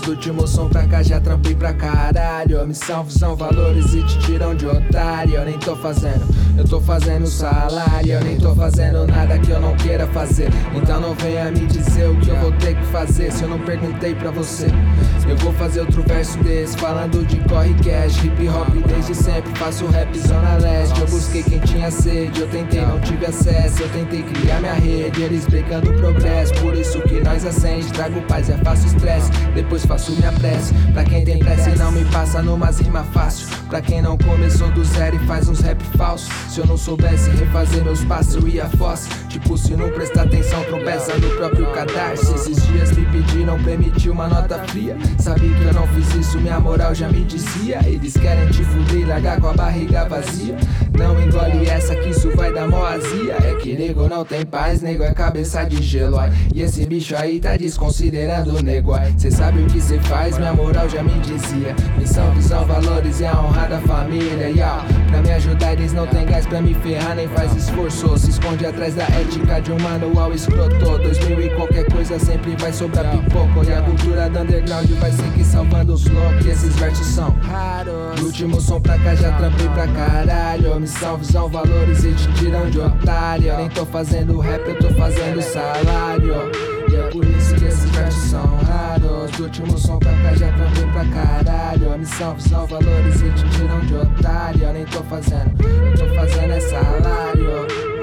do último som pra cá já trampei pra caralho. Missão, visão, valores e te tiram de otário. Eu nem tô fazendo, eu tô fazendo salário. Eu nem tô fazendo nada que eu não queira fazer. Então não venha me dizer o que eu vou ter que fazer se eu não perguntei pra você. Eu vou fazer outro verso desse, falando de corre cash, hip hop desde sempre, faço rap zona leste. Eu busquei quem tinha sede, eu tentei, não tive acesso. Eu tentei criar minha rede, eles pegando progresso. Por isso que nós acende, trago paz e afasto estresse. Depois faço minha prece, pra quem tem pressa e não me passa numas rima fácil. Pra quem não começou do zero e faz uns rap falsos. Se eu não soubesse refazer meus passos eu ia fossa. Tipo se não prestar atenção tropeça no próprio cadarço. Esses dias me pediram pra emitir uma nota fria. Sabe que eu não fiz isso, minha moral já me dizia. Eles querem te fuder e largar com a barriga vazia. Não engole essa que isso vai dar mó azia. É que nego não tem paz, nego é cabeça de gelo, ai. E esse bicho aí tá desconsiderando o nego, ai. Cê sabe o que cê faz, minha moral já me dizia. Missão, visão, valores e a honra da família, yeah. Pra me ajudar eles não tem gás pra me ferrar, nem faz esforço. Se esconde atrás da ética de um manual escroto. 2000 e qualquer coisa sempre vai sobrar pipoco. E a cultura do underground vai seguir salvando os loucos. E esses versos são raros. Do último som pra cá já trampei pra caralho. Missão, visão, valores e te tiram de otário. Eu nem tô fazendo rap, eu tô fazendo salário. E é por isso que esses versos são raros. Do último som pra cá já trampei pra caralho. Missão, visão, valores e te tiram de otário. Eu nem tô fazendo, eu tô fazendo é salário.